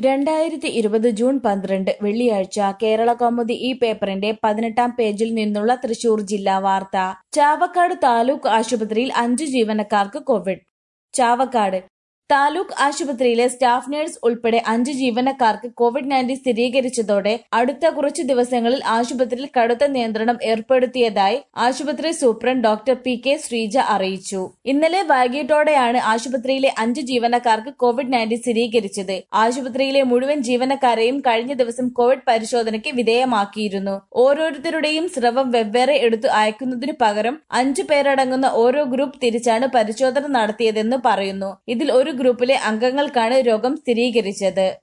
2020 June 12 വെള്ളിയാഴ്ച കേരളകൗമുദി ഈ പേപ്പറിന്റെ 18-ാം പേജിൽ നിന്നുള്ള തൃശൂർ ജില്ലാ വാർത്ത. ചാവക്കാട് താലൂക്ക് ആശുപത്രിയിൽ 5 ജീവനക്കാർക്ക് കോവിഡ്. ചാവക്കാട് താലൂക്ക് ആശുപത്രിയിലെ സ്റ്റാഫ് നഴ്സ് ഉൾപ്പെടെ 5 ജീവനക്കാർക്ക് കോവിഡ്-19 സ്ഥിരീകരിച്ചതോടെ അടുത്ത കുറച്ചു ദിവസങ്ങളിൽ ആശുപത്രിയിൽ കടുത്ത നിയന്ത്രണം ഏർപ്പെടുത്തിയതായി ആശുപത്രി സൂപ്രണ്ട് ഡോക്ടർ പി.കെ. ശ്രീജ അറിയിച്ചു. ഇന്നലെ വൈകിട്ടോടെയാണ് ആശുപത്രിയിലെ 5 ജീവനക്കാർക്ക് കോവിഡ്-19 സ്ഥിരീകരിച്ചത്. ആശുപത്രിയിലെ മുഴുവൻ ജീവനക്കാരെയും കഴിഞ്ഞ ദിവസം കോവിഡ് പരിശോധനയ്ക്ക് വിധേയമാക്കിയിരുന്നു. ഓരോരുത്തരുടെയും സ്രവം വെവ്വേറെ എടുത്തു അയക്കുന്നതിനു പകരം 5 പേരടങ്ങുന്ന ഓരോ ഗ്രൂപ്പ് തിരിച്ചാണ് പരിശോധന നടത്തിയതെന്ന് പറയുന്നു. ഇതിൽ ഒരു ഗ്രൂപ്പിലെ അംഗങ്ങൾക്കാണ് രോഗം സ്ഥിരീകരിച്ചത്.